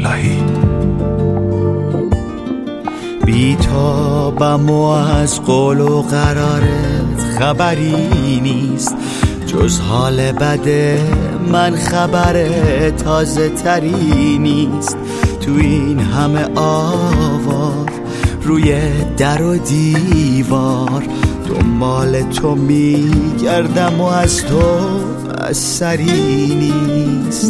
الهی. بی‌تابم و از قول و قرارت خبری نیست، جز حال بده من خبر تازه تری نیست. تو این همه آوار روی در و دیوار، دنبال تو میگردم و از تو اثری نیست.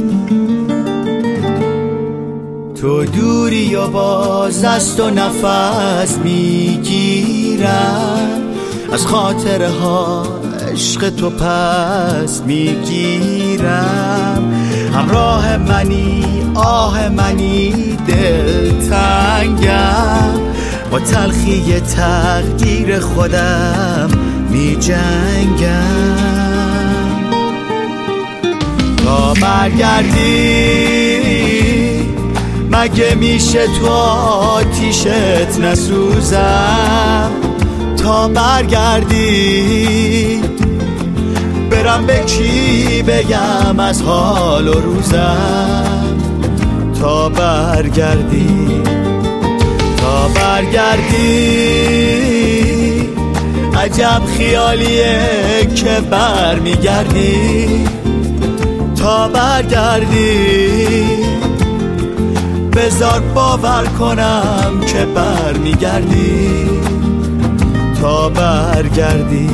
تو دوری و باز از تو نفس میگیرم، از خاطره ها عشق تو پس میگیرم. همراه منی آه منی دلتنگم، با تلخی تقدیر خودم میجنگم. تا برگردی مگه میشه تو آتیشت نسوزم؟ تا برگردی برم به کی بگم از حال و روزم؟ تا برگردی تا برگردی عجب خیالیه که برمیگردی. تا برگردی بذار باور کنم که برمیگردی. تا برگردی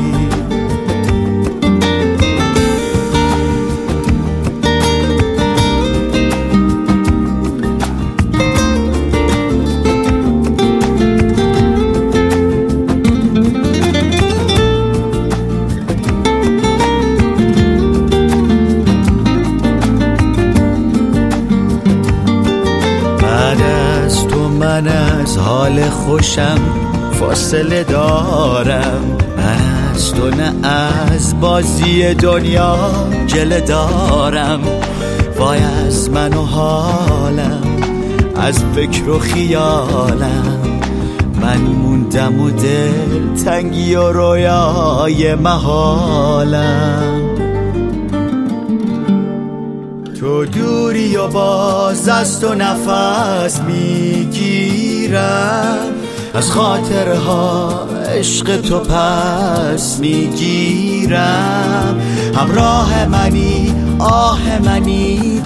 من از حال خوشم فاصله دارم، من از تو نه از بازی دنیا گله دارم. وای از من و حالم، از فکر و خیالم، من موندم و دل تنگی و رویای محالم. تو دوری و باز از تو نفس میگیرم، از خاطره ها عشق تو پس میگیرم. همراه منی آه منی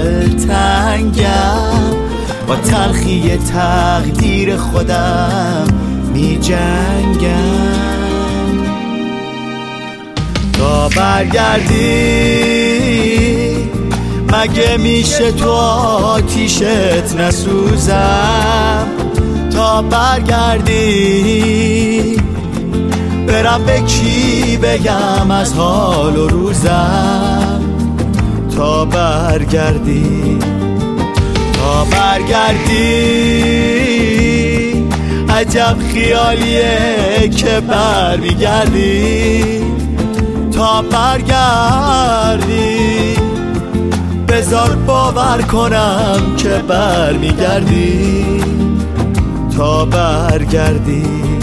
دلتنگم، با تلخی تقدیر خودم میجنگم. تا برگردی مگه میشه تو آتیشت نسوزم؟ تا برگردی برم به کی بگم از حال و روزم؟ تا برگردی تا برگردی عجب خیالیه که برمیگردی. تا برگردی بذار باور کنم که برمیگردی. تا برگردی